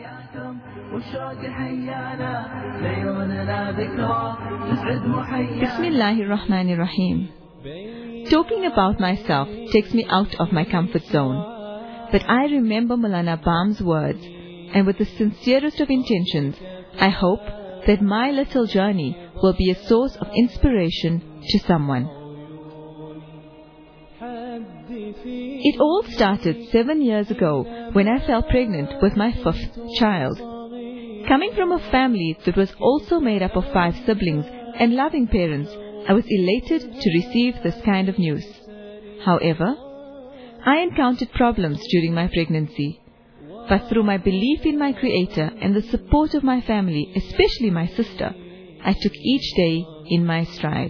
Bismillahir Rahmanir Rahim. Talking about myself takes me out of my comfort zone. But I remember Maulana Bam's words, and with the sincerest of intentions, I hope that my little journey will be a source of inspiration to someone. It all started 7 years ago when I fell pregnant with my 5th child. Coming from a family that was also made up of 5 siblings and loving parents, I was elated to receive this kind of news. However, I encountered problems during my pregnancy. But through my belief in my Creator and the support of my family, especially my sister, I took each day in my stride.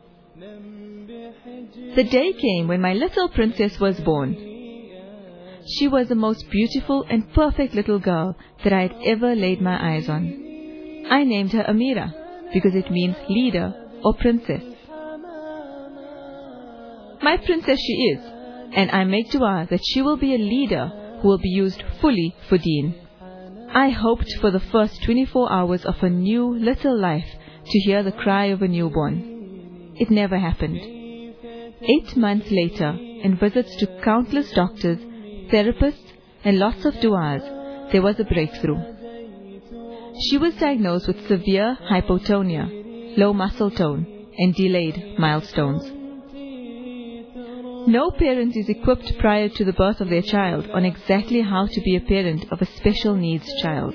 The day came when my little princess was born. She was the most beautiful and perfect little girl that I had ever laid my eyes on. I named her Amira because it means leader or princess. My princess she is, and I make dua that she will be a leader who will be used fully for Deen. I hoped for the first 24 hours of a new little life to hear the cry of a newborn. It never happened. 8 months later, in visits to countless doctors, therapists, and lots of du'as, there was a breakthrough. She was diagnosed with severe hypotonia, low muscle tone, and delayed milestones. No parent is equipped prior to the birth of their child on exactly how to be a parent of a special needs child.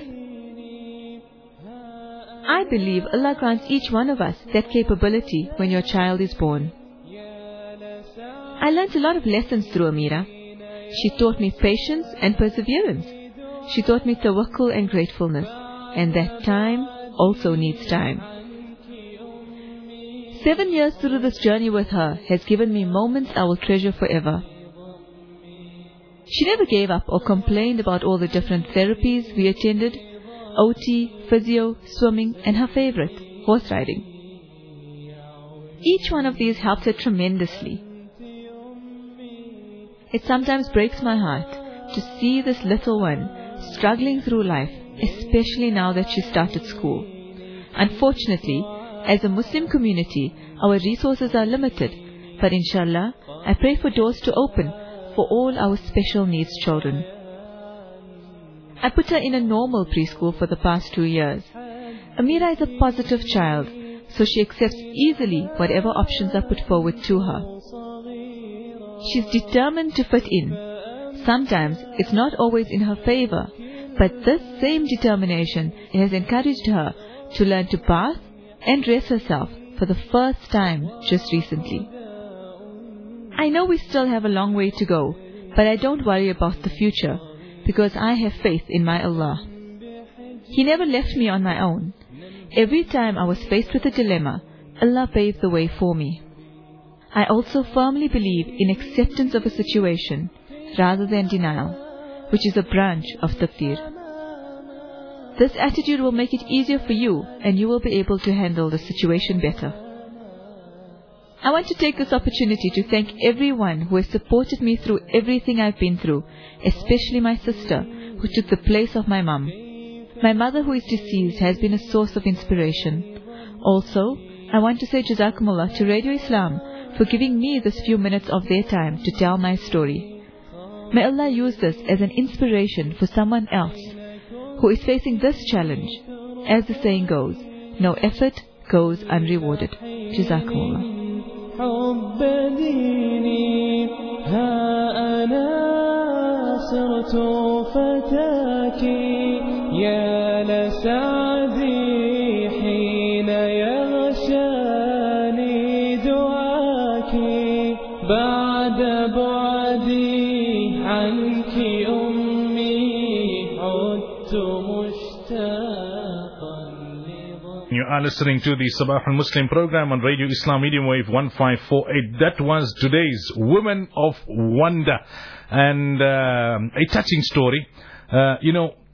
I believe Allah grants each one of us that capability when your child is born. I learnt a lot of lessons through Amira. She taught me patience and perseverance. She taught me tawakkul and gratefulness, and that time also needs time. 7 years through this journey with her has given me moments I will treasure forever. She never gave up or complained about all the different therapies we attended, OT, physio, swimming, and her favorite, horse riding. Each one of these helped her tremendously. It sometimes breaks my heart to see this little one struggling through life, especially now that she started school. Unfortunately, as a Muslim community, our resources are limited, but inshallah, I pray for doors to open for all our special needs children. I put her in a normal preschool for the past 2 years. Amira is a positive child, so she accepts easily whatever options are put forward to her. She's determined to fit in. Sometimes it's not always in her favor, but this same determination has encouraged her to learn to bath and dress herself for the first time just recently. I know we still have a long way to go, but I don't worry about the future because I have faith in my Allah. He never left me on my own. Every time I was faced with a dilemma, Allah paved the way for me. I also firmly believe in acceptance of a situation rather than denial, which is a branch of taqdeer. This attitude will make it easier for you and you will be able to handle the situation better. I want to take this opportunity to thank everyone who has supported me through everything I've been through, especially my sister who took the place of my mum. My mother who is deceased has been a source of inspiration. Also, I want to say Jazakumullah to Radio Islam for giving me this few minutes of their time to tell my story. May Allah use this as an inspiration for someone else who is facing this challenge. As the saying goes, no effort goes unrewarded. Jazakumullah. بعد بعدي عنك أمي عدت مشتاقا. You are listening to the Sabah al-Muslim program on Radio Islam Medium Wave 1548. That was today's Women of Wonder, and a touching story.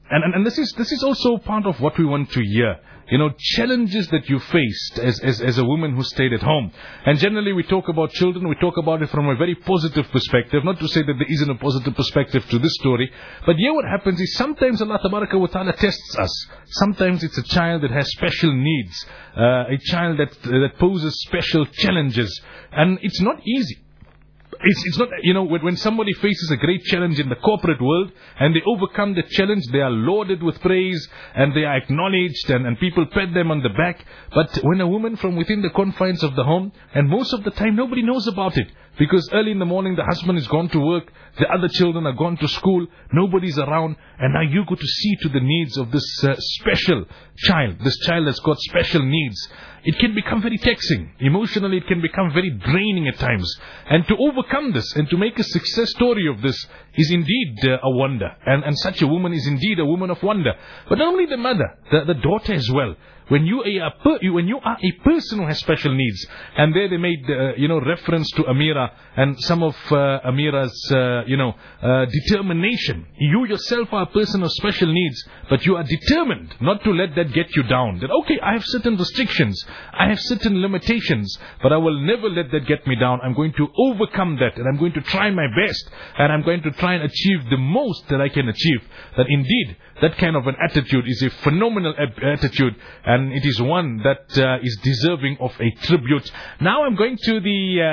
And this is also part of what we want to hear. Challenges that you faced as a woman who stayed at home. And generally we talk about children, we talk about it from a very positive perspective. Not to say that there isn't a positive perspective to this story. But here what happens is sometimes Allah Tabaraka wa Ta'ala tests us. Sometimes it's a child that has special needs. A child that poses special challenges. And it's not easy. It's not, when somebody faces a great challenge in the corporate world and they overcome the challenge, they are lauded with praise and they are acknowledged and people pat them on the back. But when a woman from within the confines of the home, and most of the time nobody knows about it, because early in the morning the husband is gone to work, the other children are gone to school, nobody's around, and now you go to see to the needs of this special child, this child that's got special needs. It can become very taxing. Emotionally, it can become very draining at times. And to overcome this and to make a success story of this is indeed a wonder. And such a woman is indeed a woman of wonder. But not only the mother, the daughter as well. When you are a person who has special needs, and there they made reference to Amira and some of Amira's determination. You yourself are a person of special needs, but you are determined not to let that get you down. That okay, I have certain restrictions, I have certain limitations, but I will never let that get me down. I'm going to overcome that, and I'm going to try my best, and I'm going to try and achieve the most that I can achieve. That indeed, that kind of an attitude is a phenomenal attitude, and it is one that is deserving of a tribute. Now I'm going to the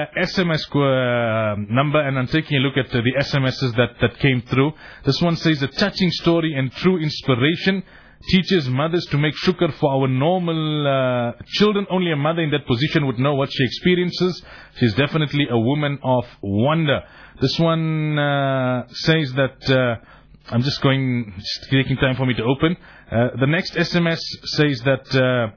SMS number, and I'm taking a look at the SMSs that came through. This one says, a touching story and true inspiration teaches mothers to make shukr for our normal children. Only a mother in that position would know what she experiences. She's definitely a woman of wonder. This one says that... I'm just taking time for me to open. The next SMS says that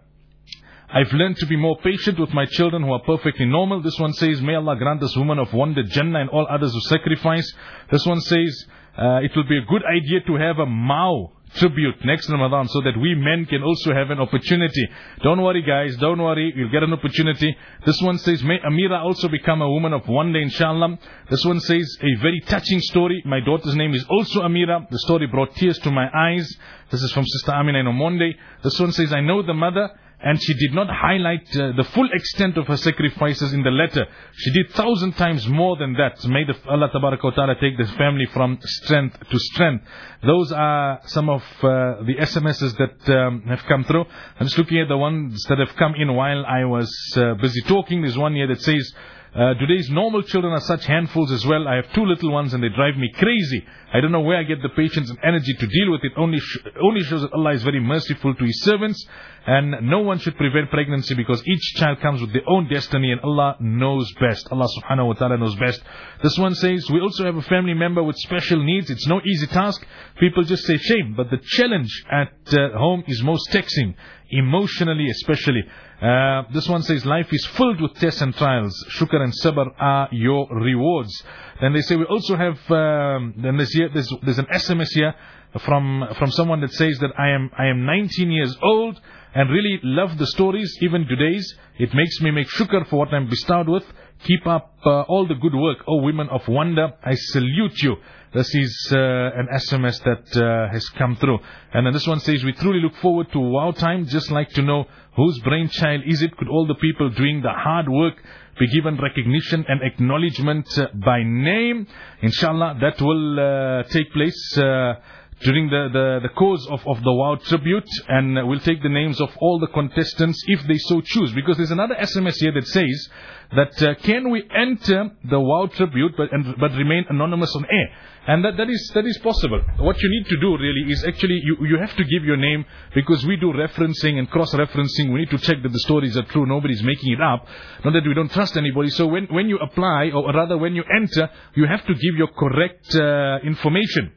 I've learned to be more patient with my children who are perfectly normal. This one says, may Allah grant this woman of wonder Jannah and all others who sacrifice. This one says, it will be a good idea to have a Mao tribute next Ramadan so that we men can also have an opportunity. Don't worry guys, don't worry, you'll get an opportunity. This one says, may Amira also become a woman of wonder, inshallah. This one says, a very touching story. My daughter's name is also Amira. The story brought tears to my eyes. This is from Sister Amina in Omonde. This one says, I know the mother, and she did not highlight the full extent of her sacrifices in the letter. She did 1,000 times more than that. May Allah Tabaraka wa Ta'ala take this family from strength to strength. Those are some of the SMSs that have come through. I'm just looking at the ones that have come in while I was busy talking. There's one here that says, today's normal children are such handfuls as well. I have 2 little ones and they drive me crazy. I don't know where I get the patience and energy to deal with it. Only shows that Allah is very merciful to His servants, and no one should prevent pregnancy because each child comes with their own destiny and Allah knows best. Allah subhanahu wa ta'ala knows best. This one says, we also have a family member with special needs. It's no easy task. People just say shame, but the challenge at home is most taxing, emotionally especially. This one says, life is filled with tests and trials. Shukr and sabr are your rewards. Then they say, we also have, then there's an SMS here from someone that says that I am 19 years old and really love the stories, even today's. It makes me make shukr for what I'm bestowed with. Keep up all the good work, O women of wonder. I salute you. This is an SMS that has come through. And then this one says, we truly look forward to Wow Time. Just like to know whose brainchild is it. Could all the people doing the hard work be given recognition and acknowledgement by name? Inshallah, that will take place during the course of the Wow Tribute, and we'll take the names of all the contestants if they so choose. Because there's another SMS here that says that can we enter the Wow Tribute but remain anonymous on air? And that is possible. What you need to do really is actually you have to give your name, because we do referencing and cross-referencing. We need to check that the stories are true. Nobody's making it up. Not that we don't trust anybody. So when you apply, or rather when you enter, you have to give your correct information.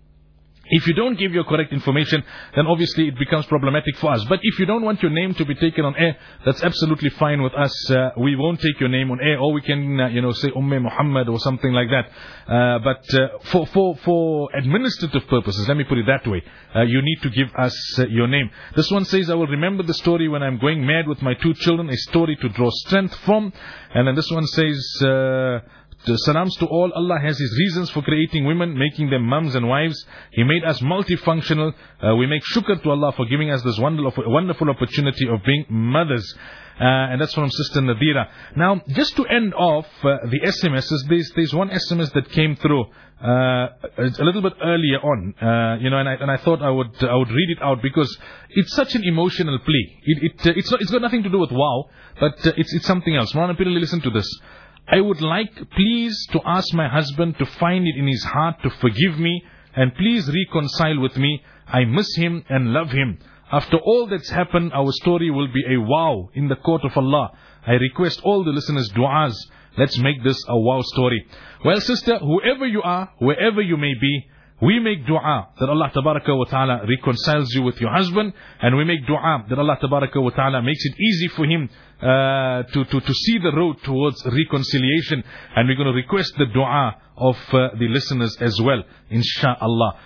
If you don't give your correct information, then obviously it becomes problematic for us. But if you don't want your name to be taken on air, that's absolutely fine with us. We won't take your name on air, or we can, say Umme Muhammad or something like that. But for administrative purposes, let me put it that way, you need to give us your name. This one says, I will remember the story when I'm going mad with my 2 children, a story to draw strength from. And then this one says, salams to all. Allah has His reasons for creating women, making them mums and wives. He made us multifunctional. We make shukr to Allah for giving us this wonderful opportunity of being mothers. And that's from Sister Nadira. Now, just to end off the SMSs, there's one SMS that came through a little bit earlier on, and I thought I would read it out because it's such an emotional plea. It's got nothing to do with wow, but it's something else. Maulana Pirali, listen to this. I would like, please, to ask my husband to find it in his heart to forgive me, and please reconcile with me. I miss him and love him. After all that's happened, our story will be a wow in the court of Allah. I request all the listeners' du'as. Let's make this a wow story. Well, sister, whoever you are, wherever you may be, we make dua that Allah Tabaraka wa Ta'ala reconciles you with your husband, and we make dua that Allah Tabaraka wa Ta'ala makes it easy for him to see the road towards reconciliation. And we're going to request the dua of the listeners as well, inshaAllah.